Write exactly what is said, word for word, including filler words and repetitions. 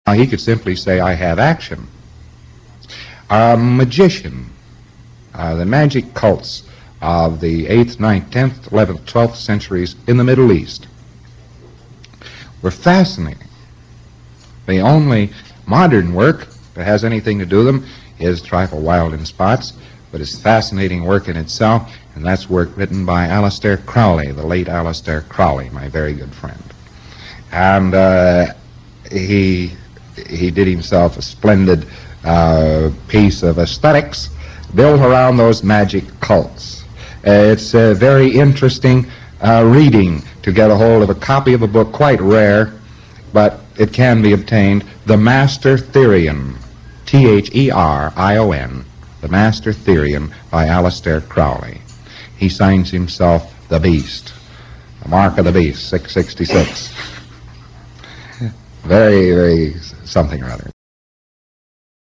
he could simply say, I have action. A magician, uh, the magic cults of the eighth, ninth, tenth, eleventh, twelfth centuries in the Middle East were fascinating. The only modern work that has anything to do with them is trifle wild in spots, but it's fascinating work in itself, and that's work written by Aleister Crowley, the late Aleister Crowley, my very good friend. And uh, he he did himself a splendid uh, piece of aesthetics built around those magic cults. Uh, it's a very interesting uh, reading to get a hold of a copy of a book, quite rare, but it can be obtained, The Master Therion, T H E R I O N, The Master Therion by Aleister Crowley. He signs himself The Beast, the mark of the beast, six sixty-six. Very, very something or other.